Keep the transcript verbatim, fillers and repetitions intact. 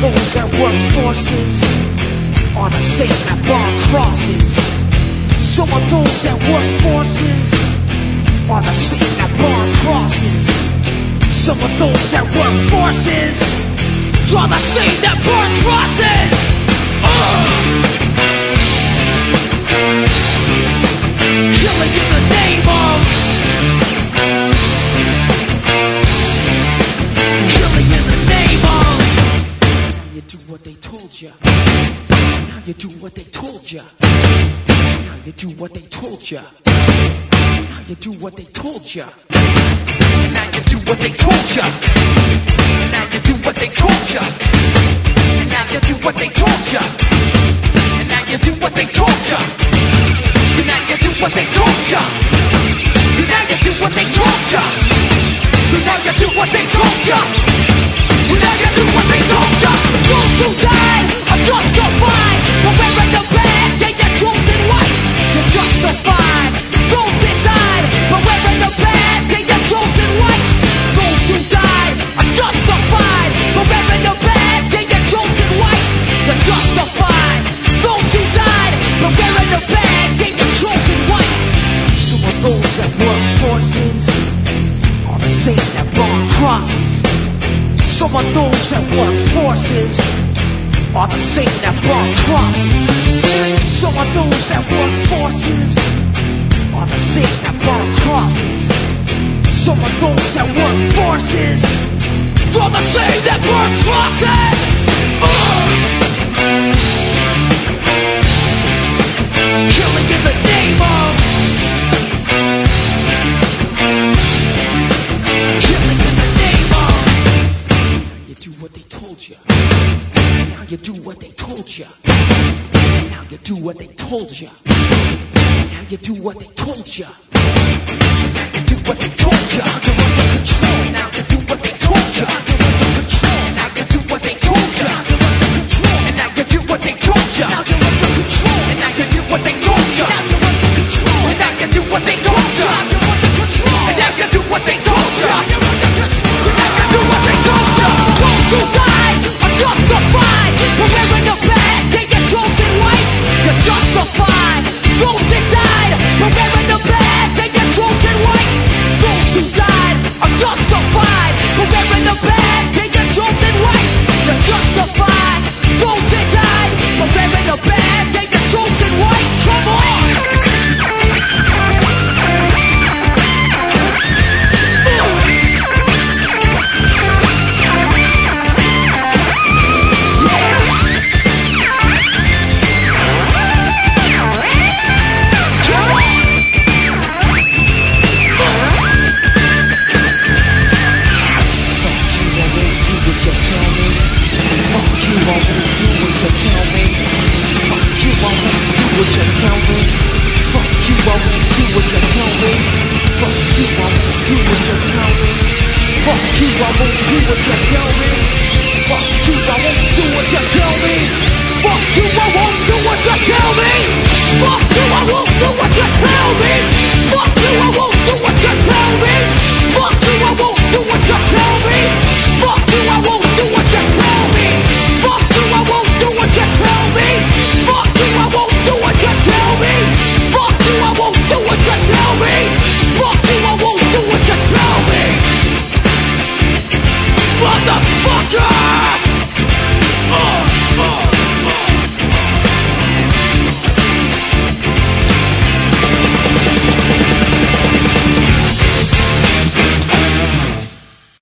those that work forces are the same that burn crosses. Some of those that work forces are the same that burn crosses. Some of those that work forces are the same that burn crosses. Uh! Killing in the name of, killing in the name of. Now you do what they told ya. Now you do what they told ya. Now you do what they told ya. Now you do what they told ya. And now you do what they told ya. And now you do what they told ya. And now you do what they told ya. And now you do what they told ya. And now you do what they told ya. And now you do what they told ya. And now you do what they told ya. And now you do what they told ya. Those who died are justified for wearing the badge, yeah, you're chosen white. You're justified. Those that died for wearing the badge, yeah, you're chosen white. Those who died are justified for wearing the badge, yeah, you're chosen white. You're justified. Those who died for wearing the badge, yeah, you're chosen white. Some of those that work forces are the same that burn crosses. Some of those that work forces are the same that burn crosses. Some of those that work forces are the same that burn crosses. Some of those that work forces are the same that burn crosses. Uh! Killing in the name of, killing in the name of. Now you do what they told you. Now you do what they told you. Now you do what they told you. Now you do what they told you. Now you do what they told you. You're under control. Now you do what they told you. You're under control. Now you do what they told you. You're under control. And now you do what they told you. Now you're under control. And now you do what they told you. Now you're under control. And now you do what they told you. Now you're under control. And now you do what they told you. Now you're under control. And now you do what they told you. Those who died are justified for wearing the badge, yeah, you're chosen white. You're justified. Those that died for wearing the badge, yeah, you're chosen white. Those who died are justified for wearing the badge, yeah, you're chosen white. You're justified. Those that died for wearing the badge, yeah, you're chosen white. Come on. Fuck you, I won't do what you tell me. Fuck you, I won't